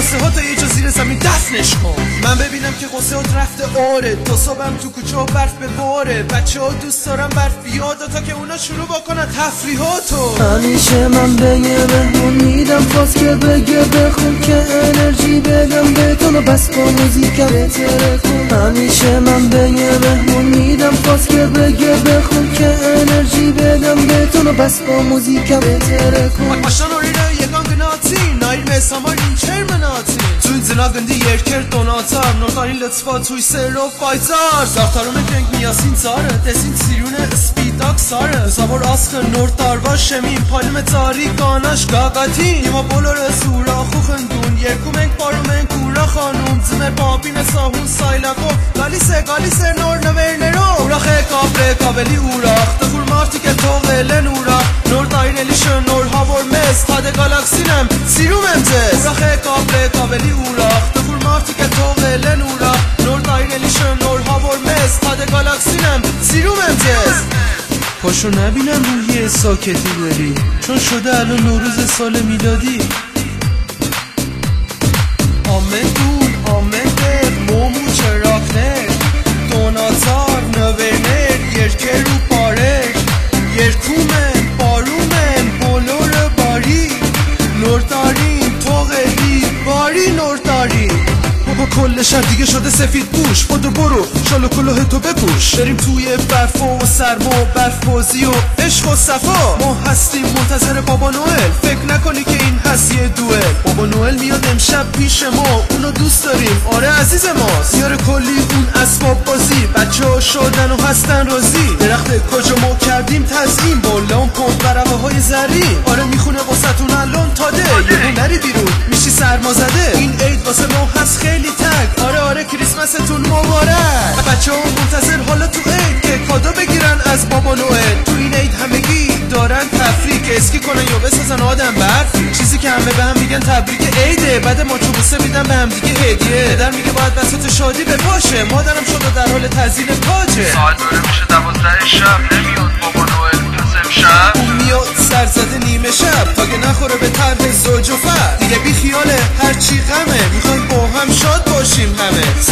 قصه ها تا یه جا زیر زمین دفنش کن. من ببینم که قصه ها رفته آره، تا صبحم تو کوچه ها برف به باره. بچه ها دوست دارم برف بیادا تا که اونا شروع بکنن تفریحاتو. همیشه من به یه مهمون میدم خواست که بگه بخون که انرژی بدم بهتون و بس با موزیکم بهتره کن. همیشه من به یه مهمون میدم خواست که بگه بخون که انرژی بدم بهتون و بس با موزیکم بهتره kon. Baştan oraya yegan gnatin Nail med samarin kärmenatin Tuin zinagen di yerker donatar Nordarin lëtsfa tuj sero fajtar Zartarume krenk miyasin zare Desin sirune spidak sare Zavor askı nordar var shemin Palme tari ganash gagatin Nima bolore zura xuchen dun Yerkumenk barumenk kura khanum Zmer babine sahun saylako Galise nor nevernero Urache kabre kaveli urach Tıfur martike toğelen urach Nordarin elişön nor havor mes Tade galaksinem sirumem cez Urache kabre kaveli urach Tıfur martike toğelen urach Nordarin elişön nor havor mes Tade galaksinem sirumem cez پاشو نبینم روحی ساکتی داری چون شده الان نوروز سال میلادی آمن دون آمن در مومو چراکنر دوناتار نوورنر یرکر رو پارش یرکومن بارومن بولور باری نوردارین توغلی باری نوردارین بابا کل شهر دیگه شده سفید پوش بدو برو شالو کلاه تو بپوش بریم توی برف و سرما و برف بازی و عشق و صفا ما هستیم منتظر بابا نوئل فکر نکنی که این هست یه دوئل بابا نوئل میاد امشب پیش ما اونو دوست داریم آره عزیز ماست میاره کلی اون اسباب بازی بچه ها شدن و هستن راضی درخت کجا ما کردیم تزیین با لامپ و برقه های زرین آره میخونه واسهتون الان تاده یه نری بیرون میشی سرما زده این عید واسه ما هست خیلی تگ آره کریسمستون مبارک بچه ها منتظر حالا تو عید که کادو بگیرن از بابا نوئل تو این عید همگی دارن تفریح که اسکی کنن یا بسازن آدم برفی چیزی که همه به هم میگن تبریک عیده بعد ما چوبوسه میدن به هم دیگه هدیه پدر میگه باید بساط شادی به پاشه مادرم شده در حال تزیین تاجه ساعت داره میشه 12 شب نمیاد بابا نوئل شب اون میاد سرزده نیمه شب تا که نخوره به طرح زوج و فرد دیگه بی خیاله هرچی غمه میخوایم با هم شاد باشیم همه